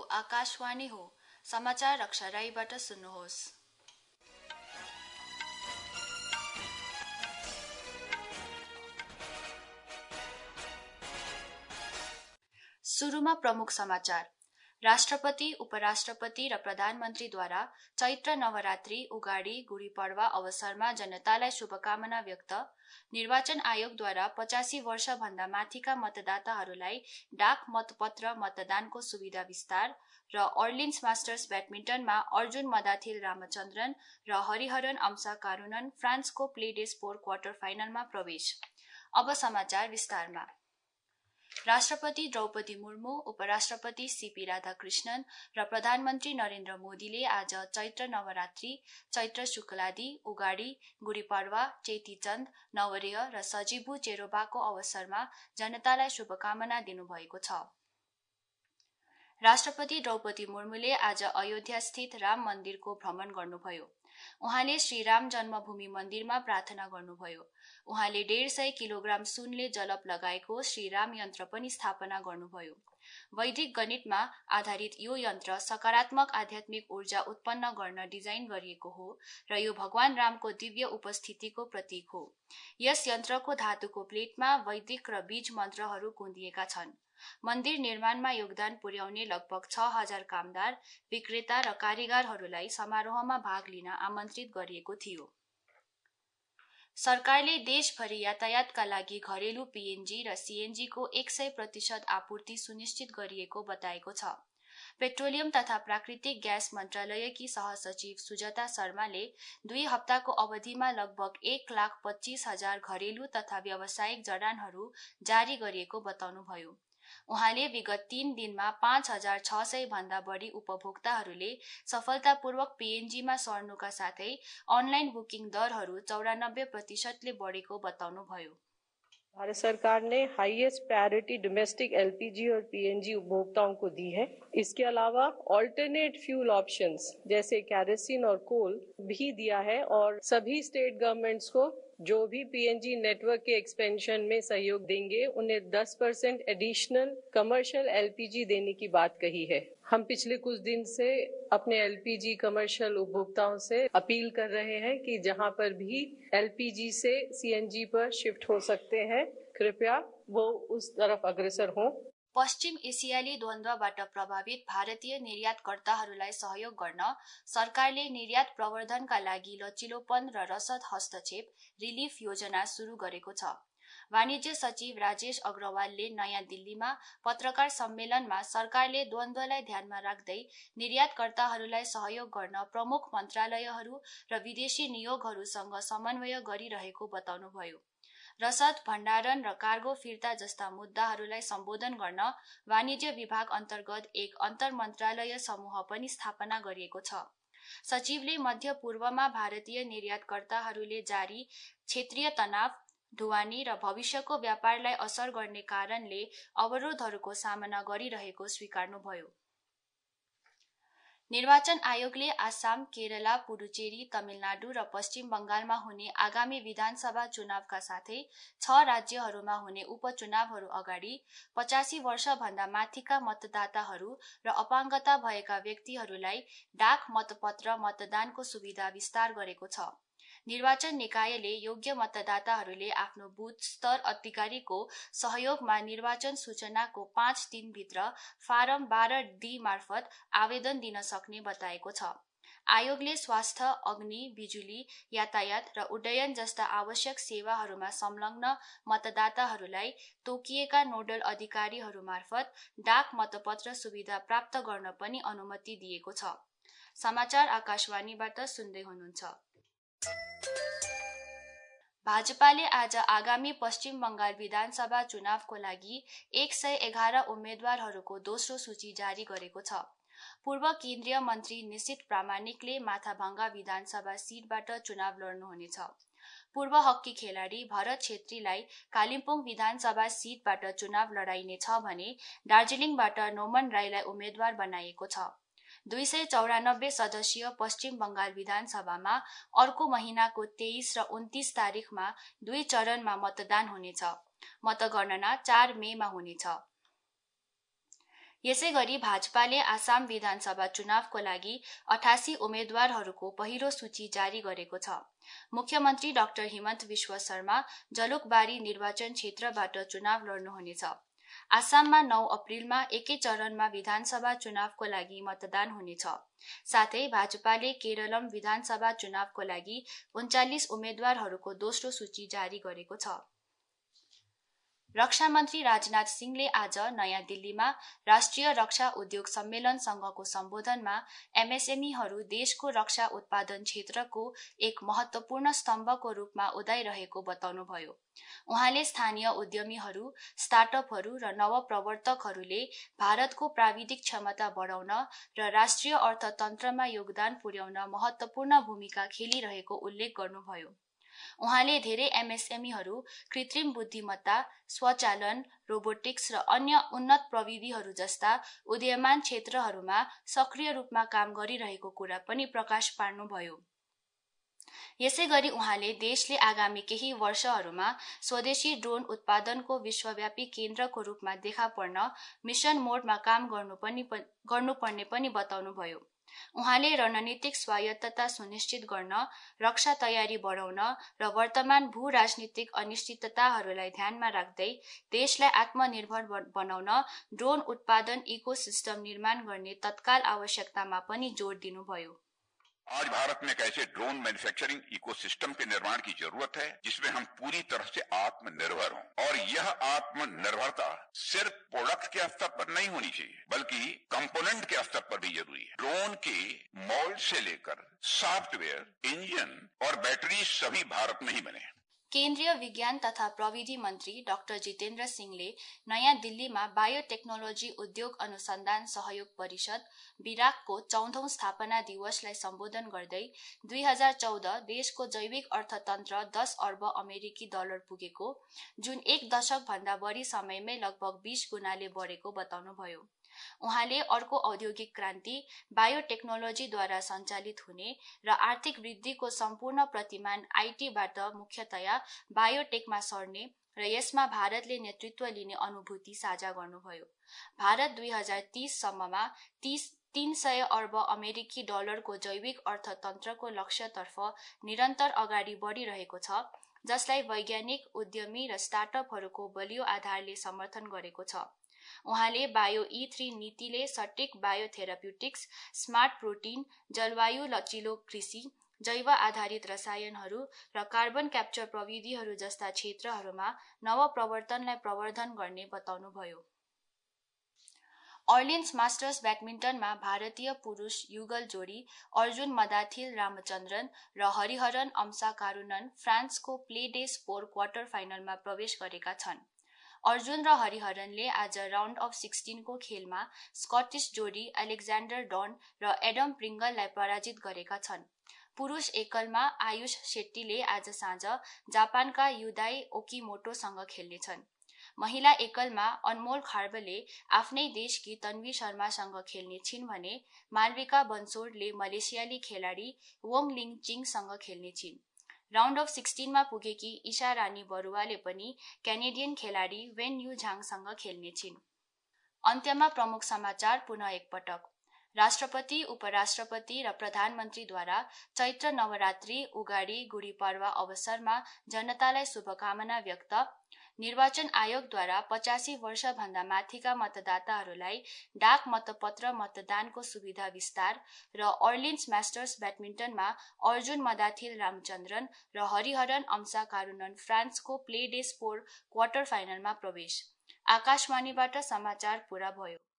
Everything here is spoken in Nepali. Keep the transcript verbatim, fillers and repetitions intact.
आकाशवाणी हो। समाचार रक्षा राईबाट सुन्नुहोस्। सुरुमा प्रमुख समाचार। राष्ट्रपति, उपराष्ट्रपति र प्रधानमन्त्रीद्वारा चैत्र नवरात्रि, उगाडी, गुडी पड़वा अवसरमा जनतालाई शुभकामना व्यक्त। निर्वाचन आयोगद्वारा पचासी वर्ष भन्दा माथिका मतदाताहरूलाई डाक मतपत्र मतदानको सुविधा विस्तार र अर्लिन्स मास्टर्स ब्याडमिन्टनमा अर्जुन मदाथिल रामचन्द्रन र हरिहरन अम्सा कारुनन फ्रान्सको प्लेडे स्पोर क्वार्टर फाइनलमा प्रवेश। अब समाचार विस्तारमा। राष्ट्रपति द्रौपदी मुर्मू, उपराष्ट्रपति सीपी राधाकृष्णन र प्रधानमन्त्री नरेन्द्र मोदीले आज चैत्र नवरात्रि, चैत्र शुक्लादि, उगाडी, गुडी पड़वा, चेतीचन्द, नवरेह र सजिबु चेरोबाको अवसरमा जनतालाई शुभकामना दिनुभएको छ। राष्ट्रपति द्रौपदी मुर्मूले आज अयोध्या स्थित राम मन्दिरको भ्रमण गर्नुभयो। उहाँले श्रीराम जन्मभूमि मन्दिरमा प्रार्थना गर्नुभयो। उहाँले डेढ सय किलोग्राम सुनले जलप लगाएको श्रीराम यन्त्र पनि स्थापना गर्नुभयो। वैदिक गणितमा आधारित यो यन्त्र सकारात्मक आध्यात्मिक ऊर्जा उत्पन्न गर्न डिजाइन गरिएको हो र यो भगवान रामको दिव्य उपस्थितिको प्रतीक हो। यस यन्त्रको धातुको प्लेटमा वैदिक र बीज मन्त्रहरू कुँदिएका छन्। मन्दिर निर्माणमा योगदान पुर्याउने लगभग छ हजार कामदार, विक्रेता र कारीगरहरूलाई समारोहमा भाग लिन आमन्त्रित गरिएको थियो। सरकारले देशभरि यातायातका लागि घरेलु पीएनजी र सीएनजी को एक सय प्रतिशत आपूर्ति सुनिश्चित गरिएको बताएको छ। पेट्रोलियम तथा प्राकृतिक ग्यास मन्त्रालयकी सहसचिव सुजाता शर्माले दुई हप्ताको अवधिमा लगभग एक लाख पच्चीस हजार घरेलु तथा व्यावसायिक जडानहरू जारी गरिएको बताउनुभयो। उहाँले विगत तीन दिनमा पाँच हजार छ सय भन्दा बढी उपभोक्ताहरूले सफलतापूर्वक पीएनजीमा सर्नुका साथै अनलाइन बुकिङ दरहरू चौरानब्बे प्रतिशतले बढेको बताउनुभयो। भारत सरकार ने हाईएस्ट प्रायोरिटी डोमेस्टिक एलपीजी और पीएनजी उपभोक्ताओं को दी है। इसके अलावा ऑल्टरनेट फ्यूल ऑप्शंस जैसे कैरोसिन और कोल भी दिया है और सभी स्टेट गवर्नमेंट्स को जो भी पीएनजी नेटवर्क के एक्सपेंशन में सहयोग देंगे उन्हें दस परसेंट एडिशनल कमर्शियल एलपीजी देने की बात कही है। हम पिछले कुछ दिन से अपने एलपीजी कमर्शियल उपभोक्ताओं से अपील कर रहे हैं कि जहां पर भी एलपीजी से सीएनजी पर शिफ्ट हो सकते हैं, कृपया वो उस तरफ अग्रसर हों। पश्चिम एसियाली द्वन्द्वबाट प्रभावित भारतीय निर्यातकर्ताहरूलाई सहयोग गर्न सरकारले निर्यात प्रवर्धनका लागि लचिलोपन र रसद हस्तक्षेप रिलिफ योजना सुरु गरेको छ। वाणिज्य सचिव राजेश अग्रवालले नयाँ दिल्लीमा पत्रकार सम्मेलनमा सरकारले द्वन्द्वलाई ध्यानमा राख्दै निर्यातकर्ताहरूलाई सहयोग गर्न प्रमुख मन्त्रालयहरू र विदेशी नियोगहरूसँग समन्वय गरिरहेको बताउनुभयो। रसद भण्डारण र कार्गो फिर्ता जस्ता मुद्दाहरूलाई सम्बोधन गर्न वाणिज्य विभाग अन्तर्गत एक अन्तर मन्त्रालय समूह पनि स्थापना गरिएको छ। सचिवले मध्य पूर्वमा भारतीय निर्यातकर्ताहरूले जारी क्षेत्रीय तनाव, ढुवानी र भविष्यको व्यापारलाई असर गर्ने कारणले अवरोधहरूको सामना गरिरहेको स्वीकार्नुभयो। निर्वाचन आयोगले आसाम, केरला, पुडुचेरी, तमिलनाडु र पश्चिम बंगालमा हुने आगामी विधानसभा चुनावका साथै छ राज्यहरूमा हुने उपचुनावहरू अगाडि पचासी वर्ष भन्दा माथिका मतदाताहरू र अपाङ्गता भएका व्यक्तिहरूलाई डाक मतपत्र मतदानको सुविधा विस्तार गरेको छ। निर्वाचन निकायले योग्य मतदाताहरूले आफ्नो बुथ स्तर अधिकारीको सहयोगमा निर्वाचन सूचनाको पाँच दिनभित्र फारम बाह्र डी मार्फत आवेदन दिन सक्ने बताएको छ। आयोगले स्वास्थ्य, अग्नि, बिजुली, यातायात र उड्डयन जस्ता आवश्यक सेवाहरूमा संलग्न मतदाताहरूलाई तोकिएका नोडल अधिकारीहरू मार्फत डाक मतपत्र सुविधा प्राप्त गर्न पनि अनुमति दिएको छ। समाचार आकाशवाणीबाट सुन्दै हुनुहुन्छ। भाजपाले आज आगामी पश्चिम बंगाल विधानसभा चुनावको लागि एक सय एघार उम्मेद्वारहरूको दोस्रो सूची जारी गरेको छ। पूर्व केन्द्रीय मन्त्री निशित प्रामाणिकले माथाभाङ्गा विधानसभा सीटबाट चुनाव लड्नुहुनेछ। पूर्व हकी खेलाडी भरत छेत्रीलाई कालिम्पोङ विधानसभा सीटबाट चुनाव लडाइनेछ भने दार्जिलिङबाट नोमन राईलाई उम्मेद्वार बनाइएको छ। दुई सय चौरानब्बे सदस्यीय पश्चिम बंगाल विधानसभामा अर्को महिनाको तेइस र उन्तीस तारिखमा दुई चरणमा मतदान हुनेछ। मतगणना चार मेमा हुनेछ। यसैगरी भाजपाले आसाम विधानसभा चुनावको लागि अठासी उम्मेद्वारहरूको पहिलो सूची जारी गरेको छ। मुख्यमन्त्री डाक्टर हिमन्त विश्व शर्मा जलुकबारी निर्वाचन क्षेत्रबाट चुनाव लड्नुहुनेछ। आसाममा नौ अप्रिलमा एकै चरणमा विधानसभा चुनावको लागि मतदान हुनेछ। साथै भाजपाले केरलम विधानसभा चुनावको लागि उन्चालिस उम्मेद्वारहरूको दोस्रो सूची जारी गरेको छ। रक्षा मन्त्री राजनाथ सिंहले आज नयाँ दिल्लीमा राष्ट्रिय रक्षा उद्योग सम्मेलन संघको सम्बोधनमा एमएसएमईहरू देशको रक्षा उत्पादन क्षेत्रको एक महत्वपूर्ण स्तम्भको रूपमा उदाइरहेको बताउनुभयो। उहाँले स्थानीय उद्यमीहरू, स्टार्टअपहरू र नवप्रवर्तकहरूले भारतको प्राविधिक क्षमता बढाउन र राष्ट्रिय अर्थतन्त्रमा योगदान पुर्याउन महत्वपूर्ण भूमिका खेलिरहेको उल्लेख गर्नुभयो। उहाँले धेरै एमएसएमईहरू कृत्रिम बुद्धिमत्ता, स्वचालन, रोबोटिक्स र अन्य उन्नत प्रविधिहरू जस्ता उदयमान क्षेत्रहरूमा सक्रिय रूपमा काम गरिरहेको कुरा पनि प्रकाश पार्नुभयो। यसैगरी उहाँले देशले आगामी केही वर्षहरूमा स्वदेशी ड्रोन उत्पादनको विश्वव्यापी केन्द्रको रूपमा देखा पर्न मिशन मोडमा काम गर्नुपर्ने पनि बताउनुभयो। उहाँले रणनीतिक स्वायत्तता सुनिश्चित गर्न, रक्षा तयारी बढाउन र वर्तमान भू राजनीतिक अनिश्चितताहरूलाई ध्यानमा राख्दै देशलाई आत्मनिर्भर बनाउन ड्रोन उत्पादन इकोसिस्टम निर्माण गर्ने तत्काल आवश्यकतामा पनि जोड दिनुभयो। आज भारत में एक ऐसे ड्रोन मैन्युफैक्चरिंग इकोसिस्टम के निर्माण की जरूरत है जिसमें हम पूरी तरह से आत्मनिर्भर हों। और यह आत्मनिर्भरता सिर्फ प्रोडक्ट के स्तर पर नहीं होनी चाहिए बल्कि कंपोनेंट के स्तर पर भी जरूरी है। ड्रोन के मोल्ड से लेकर सॉफ्टवेयर, इंजन और बैटरी सभी भारत में ही बने। केन्द्रीय विज्ञान तथा प्रविधि मन्त्री डाक्टर जितेन्द्र सिंहले नयाँ दिल्लीमा बायोटेक्नोलोजी उद्योग अनुसन्धान सहयोग परिषद बिराकको चौधौं स्थापना दिवसलाई सम्बोधन गर्दै दुई हजार चौध देशको जैविक अर्थतन्त्र दस अर्ब अमेरिकी डलर पुगेको, जुन एक दशक भन्दा बढी समयमै लगभग बीस गुणाले बढेको बताउनुभयो। उहाँले अर्को औद्योगिक क्रान्ति बायोटेक्नोलोजीद्वारा सञ्चालित हुने र आर्थिक वृद्धिको सम्पूर्ण प्रतिमान आईटीबाट मुख्यतया बायोटेकमा सर्ने र यसमा भारतले नेतृत्व लिने अनुभूति साझा गर्नुभयो। भारत दुई हजार तीस सम्ममा तीस तीन सय अर्ब अमेरिकी डलरको जैविक अर्थतन्त्रको लक्ष्यतर्फ निरन्तर अगाडि बढिरहेको छ, जसलाई वैज्ञानिक, उद्यमी र स्टार्टअपहरूको बलियो आधारले समर्थन गरेको छ। उहाँले बायो ई थ्री नीतिले सटिक बायोथेराप्युटिक्स, स्मार्ट प्रोटिन, जलवायु लचिलो कृषि, जैव आधारित रसायनहरू र कार्बन क्याप्चर प्रविधिहरू जस्ता क्षेत्रहरूमा नवप्रवर्तनलाई प्रवर्धन गर्ने बताउनुभयो। अर्लिन्स मास्टर्स ब्याडमिन्टनमा भारतीय पुरुष युगल जोडी अर्जुन मदाथिल रामचन्द्रन र हरिहरन अम्साकारुनन फ्रान्सको प्ले डे स्पोर क्वार्टर फाइनलमा प्रवेश गरेका छन्। अर्जुन र हरिहरनले आज राउन्ड अफ सिक्सटिनको खेलमा स्कटिश जोडी एलेक्जान्डर डन र एडम प्रिङ्गललाई पराजित गरेका छन्। पुरुष एकलमा आयुष शेट्टीले आज साँझ जापानका युदाई ओकिमोटोसँग खेल्नेछन्। महिला एकलमा अनमोल खार्बले आफ्नै देशकी तन्वी शर्मासँग खेल्ने छिन् भने मालविका बन्सोडले मलेसियाली खेलाडी वोङ लिङ चिङसँग खेल्ने छिन्। राउन्ड अफ सिक्सटिनमा पुगेकी ईशा रानी बरुवाले पनि क्यानेडियन खेलाडी वेन यू झाङसँग खेल्ने छिन्। अन्त्यमा प्रमुख समाचार पुनः एकपटक। राष्ट्रपति, उपराष्ट्रपति र प्रधानमन्त्रीद्वारा चैत्र नवरात्रि, उगाडी, गुडी पर्वा अवसरमा जनतालाई शुभकामना व्यक्त। निर्वाचन आयोगद्वारा पचासी वर्षभन्दा माथिका मतदाताहरूलाई डाक मतपत्र मतदानको सुविधा विस्तार र अर्लिन्स मास्टर्स ब्याडमिन्टनमा अर्जुन मदाथिल रामचन्द्रन र हरिहरन अम्साकारुनन फ्रान्सको प्ले डे स्पोर क्वार्टर फाइनलमा प्रवेश। आकाशवाणीबाट समाचार पूरा भयो।